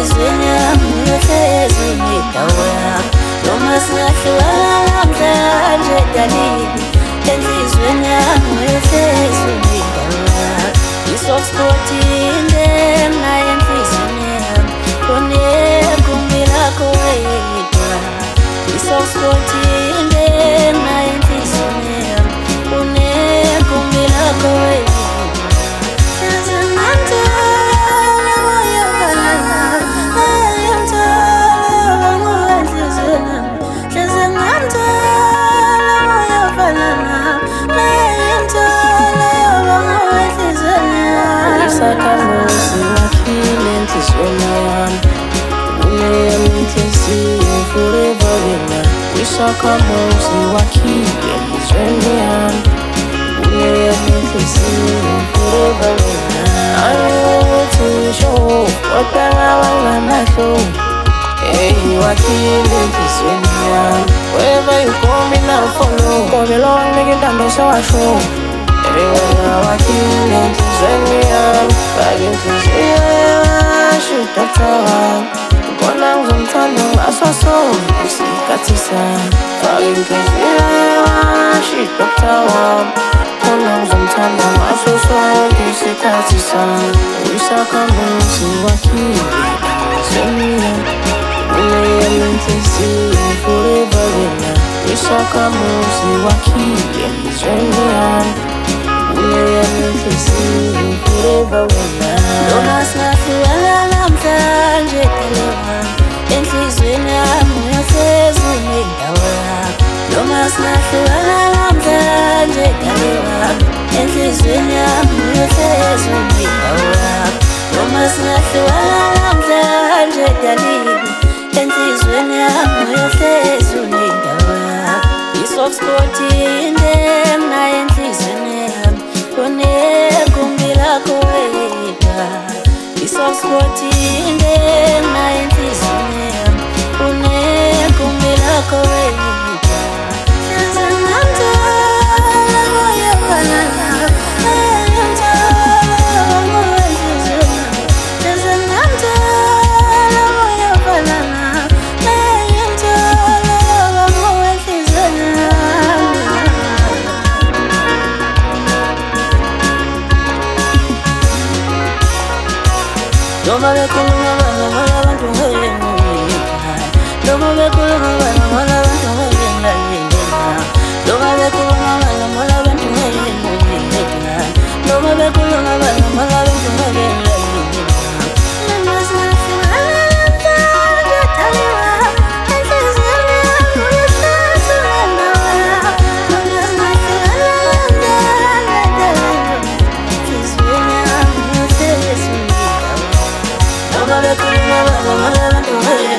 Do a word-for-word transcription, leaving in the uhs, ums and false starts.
enhlizweni yami uyohlezi unendawo yakho noma singahlukana namhlanje darling enhlizweni yami uyohlezi unendawo yakho i-soft spot inde naye enhlizweni yami kunegumbi lakho wedwa i-soft spot inde naye enhlizweni yami kunegumbi lakho wedwa Sakhamuzi wakhile enhlizweni yami uneyam'inhliziyo forever wena Isakhamuzi wakhile enhlizweni yami uneyam'inhliziyo forever wena Angithi ngisho kodwa ngabanga amahlo Hey wakhile enhlizweni yami Wherever you go mina follow Ngobe lo wanginika intando sewasho Everywhere wakhile enhlizweni yami Fake inhliziyo yasho idokotha wami Ngibona ngizomthanda ngaso sonke isikhathi sami Fake inhliziyo yasho idokotha wami Ngibona ngizomthanda ngaso sonke isikhathi sami Isakhamuzi wakhile enhlizweni yami uneyam'inhliziyo forever wena Isakhamuzi wakhile enhlizweni yami uneyam'inhliziyo forever wena noma singahlukana namhlanje darling enhlizweni yami uyohlezi unendawo yakho noma singahlukana namhlanje darling enhlizweni yami uyohlezi unendawo yakho noma singahlukana namhlanje darling enhlizweni yami uyohlezi unendawo yakho i-soft spot inde naye enhlizweni yami kunegumbi lakho wedwa i-soft spot inde naye enhlizweni yami kunegumbi lakho wedwa Noma bekhuluma bana ngoba abantu ngeke Noma bekhuluma bana ngoba abantu ngeke Noma bekhuluma bana ngoba abantu ngeke Noma bekhuluma bana ngoba abantu ngeke Noma bekhuluma bana ngoba abantu ngeke